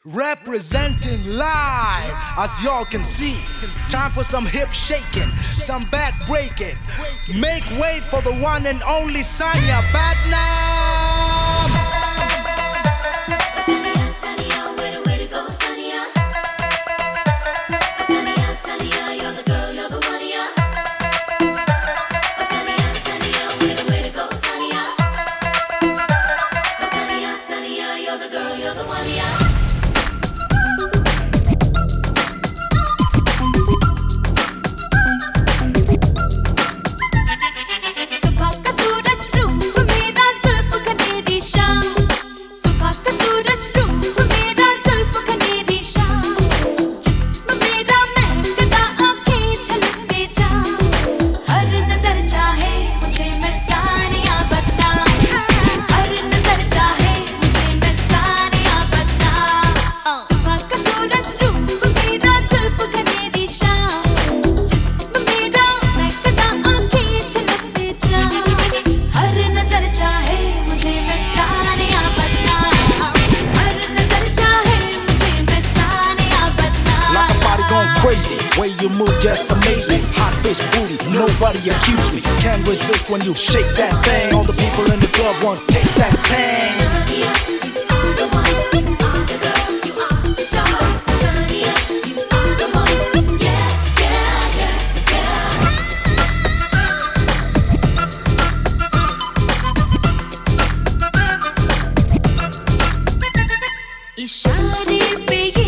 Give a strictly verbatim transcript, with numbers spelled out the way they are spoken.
Representing live, as y'all can see. Time for some hip shaking, some back breaking. Make way for the one and only Sanya Badnam. Sanya, Sanya, where the way to go, Sanya? Sanya, Sanya, you're the girl, you're the one, yeah. Sanya, Sanya, where the way to go, Sanya? Sanya, Sanya, you're the girl, you're the one, yeah. Crazy, way you move just amaze me. Hot bitch booty, nobody accuse me. Can't resist when you shake that thing. All the people in the club want to take that thing. Sanya, you are the one, you are the girl, you are the star. Sanya, you are the one, yeah, yeah, yeah, yeah. इशारे पे